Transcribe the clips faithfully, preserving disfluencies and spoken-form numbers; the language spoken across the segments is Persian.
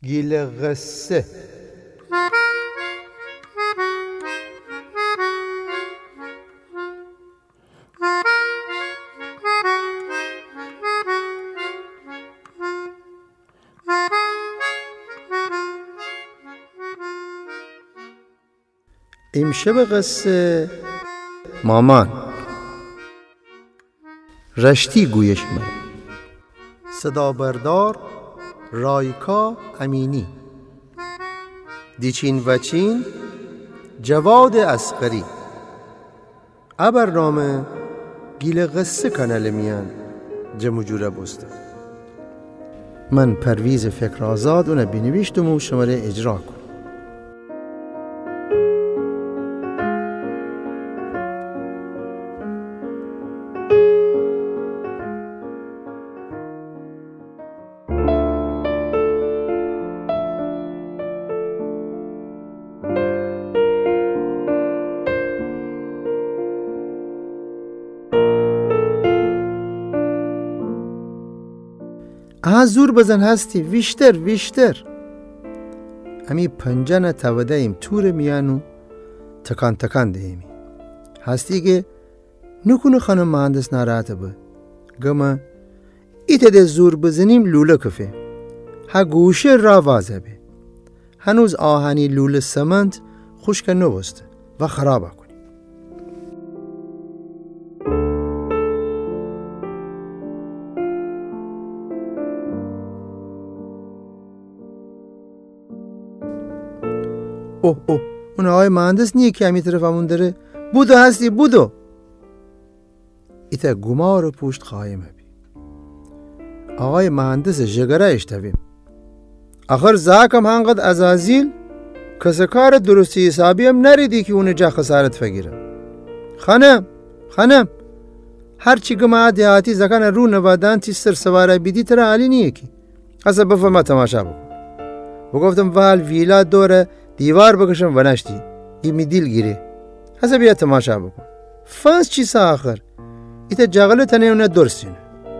گیل قصه. امشب قصه مامان رشتی گویش من. صدا بردار رایکا امینی. دیچین وچین جواد اسقری. برنامه گیل قصه کانال میان جمع جوره بسته. من پرویز فکر آزاد اونه بینویشتم و شماره اجرا کن. آها زور بزن هستی ویشتر ویشتر. امی پنجانه توده ایم تور میانو تکان تکان دیمی. هستی که نکنه خانم مهندس ناراحت به. گما ایت ده زور بزنیم لوله کفه. ها گوشه را وازه به. هنوز آهنی لوله سمنت خشک نوسته و خرابه کنی. اوه اوه اون آقای مهندس نیه که همی طرف همون داره. بودو هستی بودو. ایتا گمار و پوشت خواهیمه بی. آقای مهندس جگره اشتویم. آخر زاکم هنگد ازازیل کس کار درستی حسابی هم نریدی که اون جا خسارت فگیره. خانم خانم هرچی گمه دیاتی زکان رو نوادان تی سر سواره بیدی تر عالی نیه کی. اصلا بفرما تماشا بکن. بگفتم وال ویلا دوره دیوار بکشم و نشتی ای می دیل گیره. حسا بیا تماشا بکن. فانس چی سا آخر ایتا جاغله تنه اونه درستینه.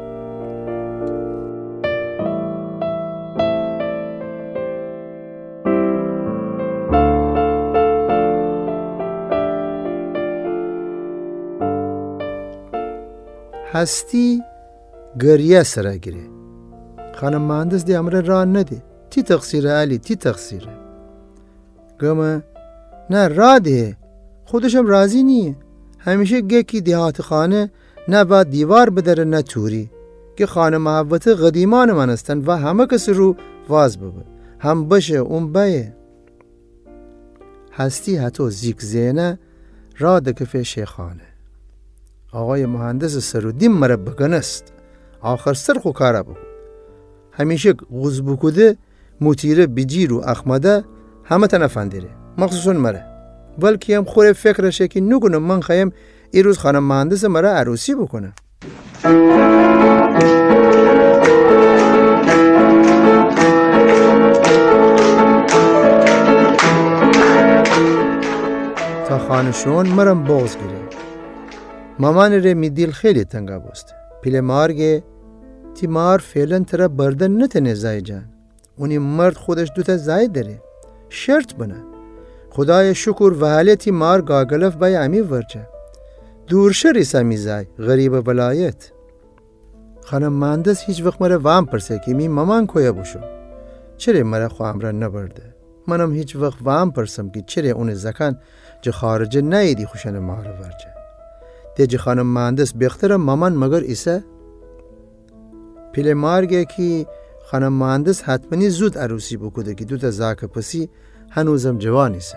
هستی گریه سرا گیره. خانم مهندس دی امره ران نده. تی تقصیره علی تی تقصیره. گمه نه راده خودشم راضی نیه. همیشه گه کی دیهات خانه نه با دیوار بدره نه توری که خانه محوط قدیمان من استن و همه کس رو واز ببه هم بشه اون بایه. هستی حتی زیک زینه را دکفه شیخانه. آقای مهندس سرودیم مره بگنست آخر سر خو کاره بکن. همیشه غوز بکده مطیره بجیر و اخمده همه تنفندیره مخصوصا مره. بلکه هم خوره فکرشه که نگونه من خواهیم ای روز خانم مهندس مره عروسی بکنه. تا خانشون مرم باز گیره. مامان ره می دیل خیلی تنگا بست. پیل مارگه تی مار فعلا ترا بردن نتنه زای جان. اونی مرد خودش دوتا زای داره. شرط بنا. خدای شکر و حالتی مار گاگلف بای امی ورچه. دورشری سمی زای غریب ولایت. خانم مهندس هیچ وقت مره وام پرسه که می مامان کویا بوشو. چرا مره خواهم را نبرده؟ منم هیچ وقت وام پرسم که چرا اون زکان جه خارجه نایدی خوشن مار ورچه. دیجی خانم مهندس بختر مامان مگر ایسه؟ پیل مارگه که خانم مهندس حتمنی زود عروسی بکده که دوتا زاک پسی هنوزم جوانیسه.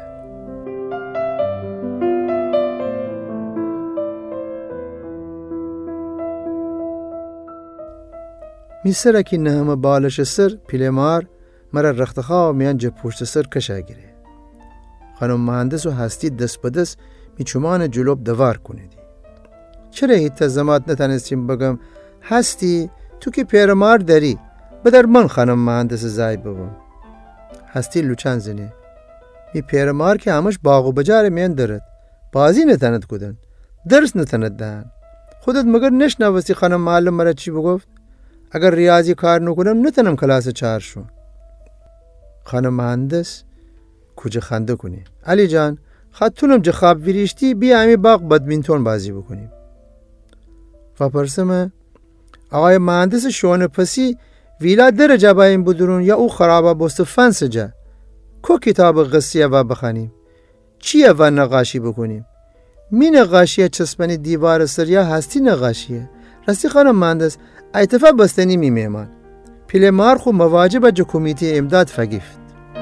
میسره که نه همه بالش سر پیل مار مرا رختخواه میان جه پشت سر کشه گیره. خانم مهندس و هستی دست به دست می چومان جلوب دوار کنیدی. چرا هیچ تزمات نتانستیم بگم هستی تو که پیرمار داری بدر من خانم مهندس زای ببم. هستی لوچان زنی می پیرمار که همش باغ و بجار میان دارد بازی نتاند کدن درس نتاند دهن. خودت مگر نشنوستی خانم معلم مرا چی بگفت؟ اگر ریاضی کار نکنم نتونم کلاس چهار شو. خانم مهندس کوچه خنده کنی. علی جان خطونم جه خواب ویریشتی بیا همی باغ بدمینتون بازی بکنیم. و پرسمه آقای مهندس شونه پسی ویلا درجه بایم بدرون یا او خرابه بست فنس جا کو کتاب قصیه و بخانیم چیه و نقاشی بکنیم. می نقاشیه چسبنی دیوار سریا هستی نقاشیه. راستی خانم مهندس ایتفا بستنی می میمان پیل مارخو مواجب جو کمیته امداد فگیفت.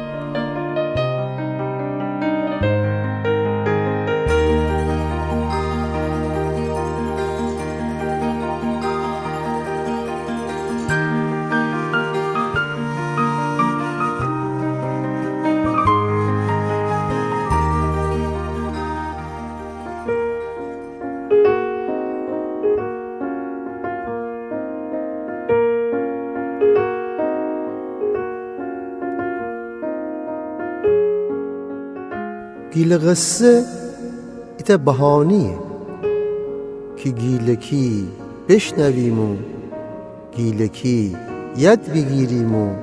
گیل قصه ایتا بهانیه که گیلکی بشنویم و گیلکی ید بگیریم و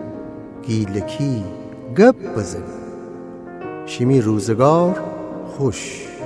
گیلکی گپ بزنیم. شیمی روزگار خوش.